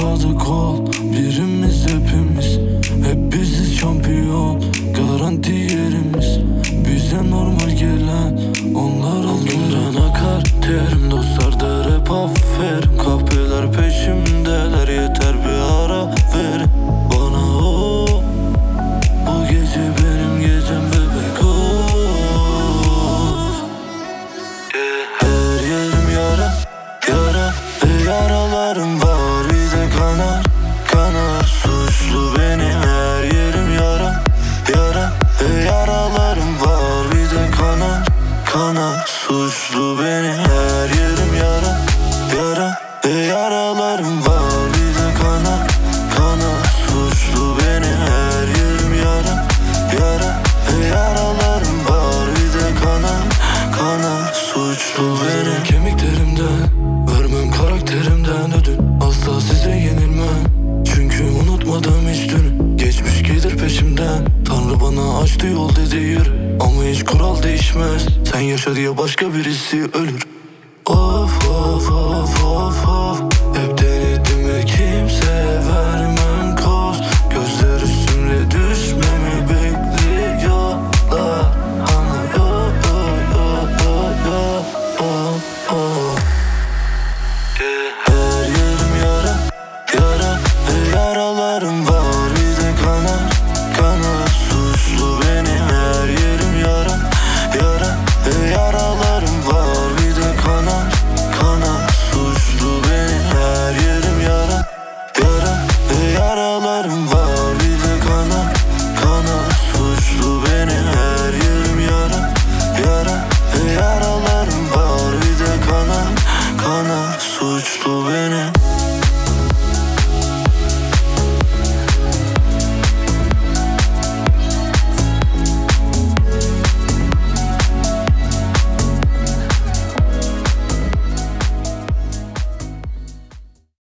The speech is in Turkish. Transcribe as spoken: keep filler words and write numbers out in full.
sadık ol. Birimiz hepimiz, hep biziz şampiyon. Garanti yerimiz, bize normal gelen onlar onların akar. Terim dostlar der hep aferin. Kahpeler peşimdeler, yeter bir ara verin bana o. Bu gece benim gecem bebek o. Her yerim yara, yara ve yaralarım var, bir de kanar, kanar. Suçlu benim, her yerim yara, yara ve yaralarım var, bir de kanar, kanar. Suçlu benim, her yerim yara, yara ve yaralarım var, bir de kanar, kanar. Suçlu benim, her yerim yara, yara ve yaralarım var, bir de kanar, kanar. Suçlu benim. Kemiklerimden vermem, karakterimden ödün. Asla size yenilmem, çünkü unutmadım hiç dünü. Geçmiş gelir peşimden, Tanrı bana açtı yol dedi yürü. Ama hiç kural değişmez, sen yaşa diye başka birisi ölür. Of of of of of.